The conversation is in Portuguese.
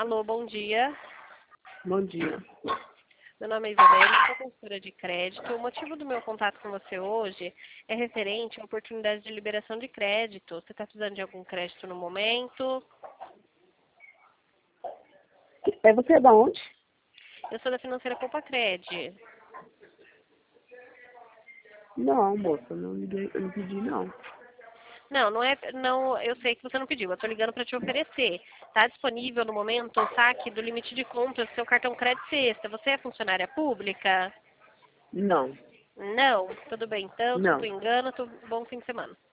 Alô, bom dia. Bom dia. Meu nome é Isabelle, sou consultora de crédito. O motivo do meu contato com você hoje é referente à oportunidade de liberação de crédito. Você está precisando de algum crédito no momento? Você é da onde? Eu sou da financeira Compacred. Não, moça, não liguei, eu não pedi não. Não, eu sei que você não pediu, eu estou ligando para te oferecer. Está disponível no momento o saque do limite de compras do seu cartão crédito extra. Você é funcionária pública? Não, Não? Tudo bem então, desculpa não. o engano, bom fim de semana.